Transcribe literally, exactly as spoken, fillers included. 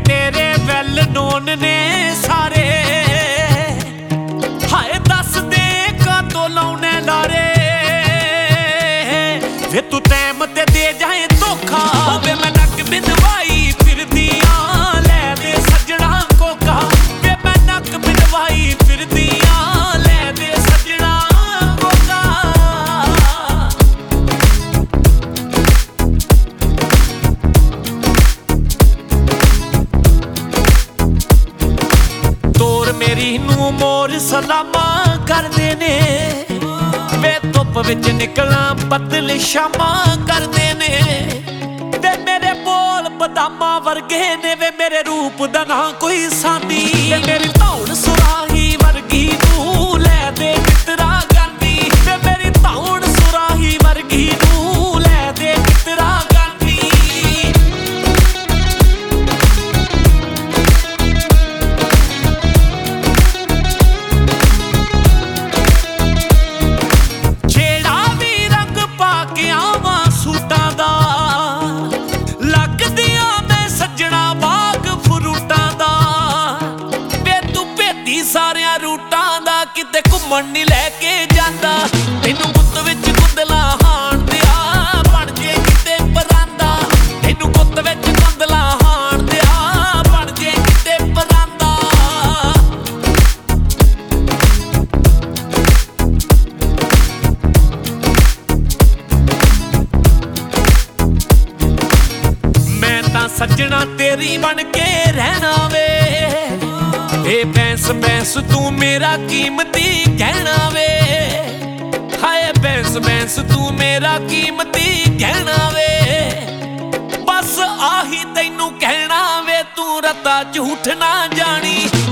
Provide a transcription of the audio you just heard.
तेरे well known ने सारे, हाय दस दे कातों लाउने लारे। वे तू टैम ते दे जाए धोखा, वे मैं नक बिनवाई फिरदियां लै दे सजना कोका। वे मैं नक बिनवाई फिरदियां लै दे सजना कोका। तोर मेरी नू मोर सलामा करदे ने, वे धुप विच निकला बदल शामा करदे ने। वे मेरे बोल बदामा वर्गे ने, वे मेरे रूप दा ना कोई सानी। वे मेरी धौड़ सुराही वर्गी नू लै दे मित्तरा गांधी। वे मेरी धौड़ सुराही वर्गी नू लै दे मित्तरा गांधी। छेड़ा भी रंग पा के आवां सूटां दा, लगदियां मैं सज्जणा बाग फ्रूटां दा। वे तू भेदी सारियां रूटां दा, किते घुम्मण नहीं लैके जांदा। तैनू गुत्त विच गुंदला हाण दिया बण जे किते परांदा। तैनू गुत्त विच गुंदला हाण दिया बण जे किते परांदा। मैं तां सज्जणा तेरी बन के रहना वे। ए बैंस बैंस तू मेरा कीमती गहना वे। हाय बैंस बैंस तू मेरा कीमती गहना वे। बस आही तैनू कहना वे, तू रता झूठ ना जानी।